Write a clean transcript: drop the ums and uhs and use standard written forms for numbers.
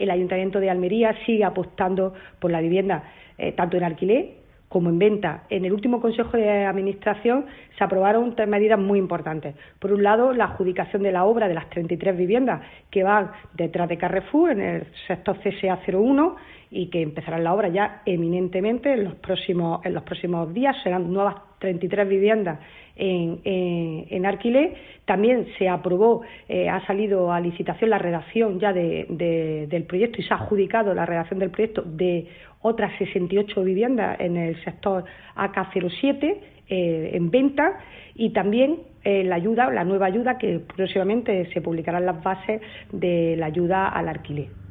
El Ayuntamiento de Almería sigue apostando por la vivienda tanto en alquiler como en venta. En el último Consejo de Administración se aprobaron 3 medidas muy importantes. Por un lado, la adjudicación de la obra de las 33 viviendas que van detrás de Carrefour en el sector CSA 01 y que empezarán la obra ya eminentemente en los próximos días. Serán nuevas 33 viviendas en alquiler. También se aprobó, ha salido a licitación la redacción ya del proyecto y se ha adjudicado la redacción del proyecto de otras 68 viviendas en el sector AK07 en venta, y también la nueva ayuda que próximamente se publicarán las bases de la ayuda al alquiler.